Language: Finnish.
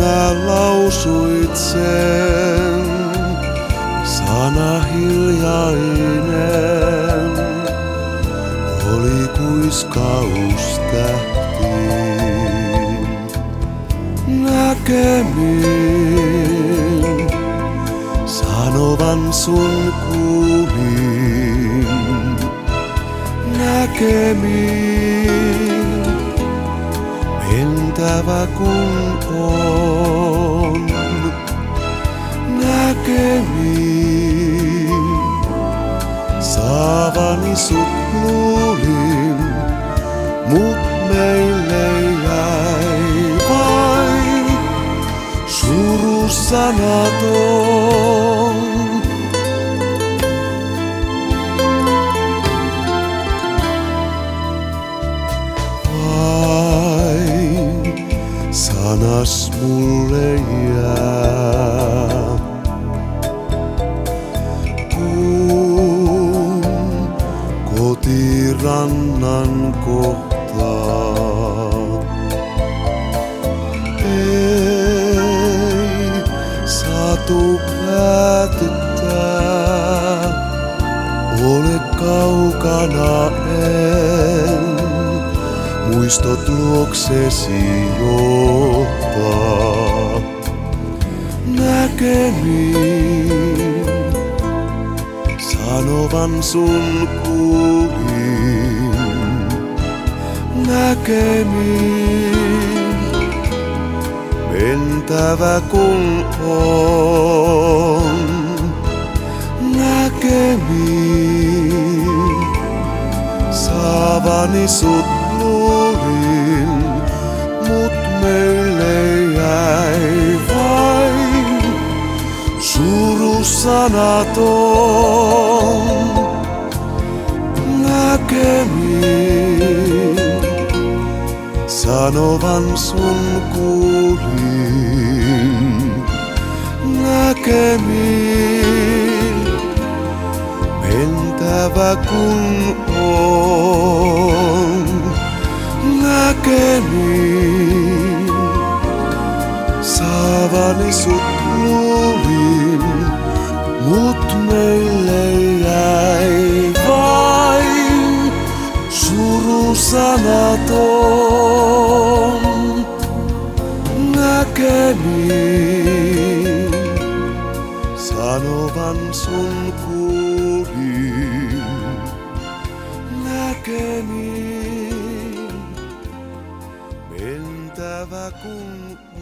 sinä lausuit sen, sana hiljainen, oli kuiskaus tähti. Näkemiin, sanovan sun kuulin. Näkemiin, mentävä kun on. Näkemiin, saavani sut luulin, mut meille jäi vain suru sanaton. Vain sanas mulle jää, kun kotirannan kohtaa. Ei saatu päätyttää, ole kaukana en, muistot luoksesi johtaa. Näkemiin, sanovan sun kuulin. Näkemiin, mentävä kun on. Näkemiin, saavani sut luulin, mut meille jäi vain suru sanaton. Näkemiin, sanovan sun kuulin. Näkemiin, mentävä kun on. Näkemiin, saavani sut luulin, mut meille jäi vain suru sanaton. Näkemiin, sanovan sun kuulin. Näkemiin, mentävä kun